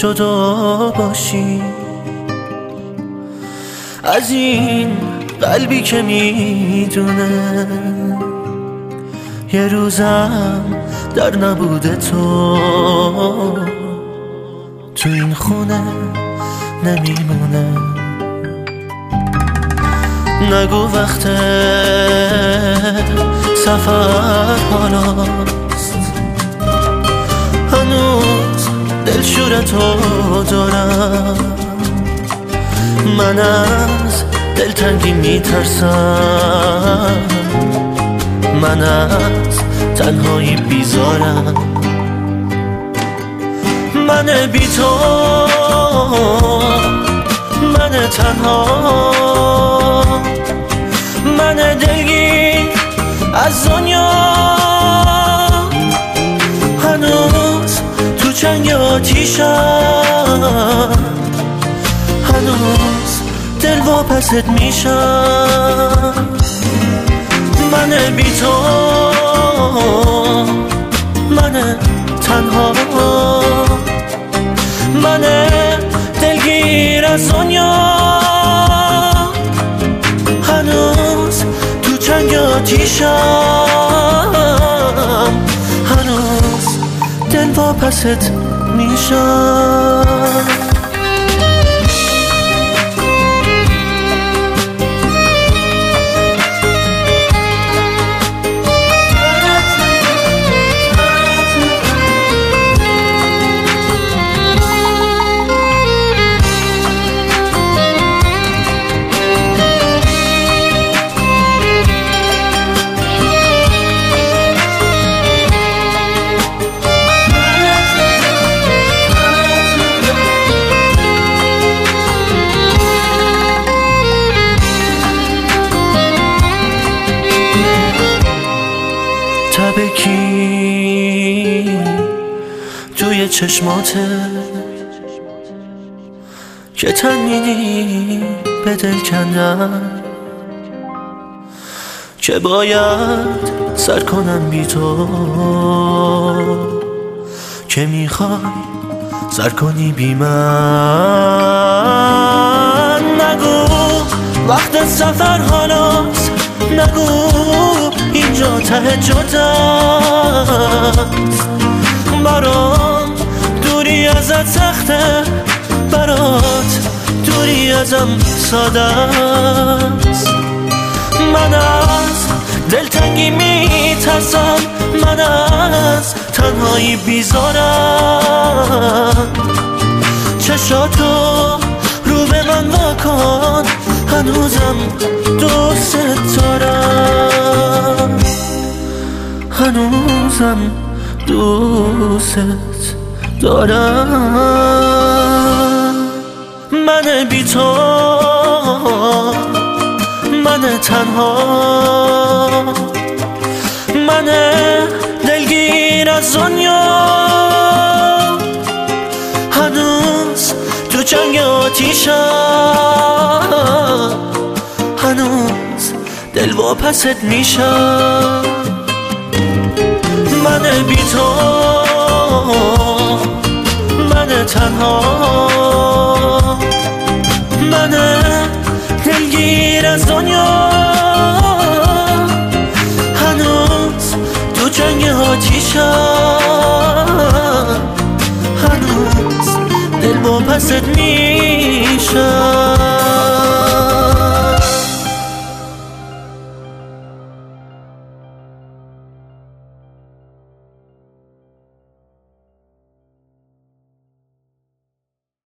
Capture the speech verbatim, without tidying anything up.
جدا باشی از این قلبی که میدونه یه روزم در نبود تو تو این خونه نمیمونه. نگو وقت سفر حالاست، هنوز دلشورتو دارم. من از دلتنگی میترسم، من از تنهایی بیزارم. من بی تو، من تنها، من دلگیر از دنیا. هنوز تو چنگ آتیشم، هنوز دل واپست میشم. من بی تو، من تنها، من دلگیر از دنیا. هنوز تو چنگ آتیشم، هنوز دل واپست میشم. تبکی توی چشماته که تن میدی به دل کندن، که باید سر کنم بی تو، که میخوای سر کنی بی من. نگو وقت سفر حالاست، نگو اینجا ته جداست. برام دوری ازت سخته، برات دوری ازم ساده است. من از دلتنگی میترسم، من از تنهایی بیزارم. چشاتو رو به من واکن، هنوزم دوست دارم، هنوزم دوست دارم. من بی تو، من تنها، من دلگیر از دنیا. هنوز تو چنگ آتیشم، هنوز دل واپست میشم. من بی تو، من تنها، من دلگیر از دنیا. هنوز تو جنگ آتیشم، هنوز دل واپست میشم.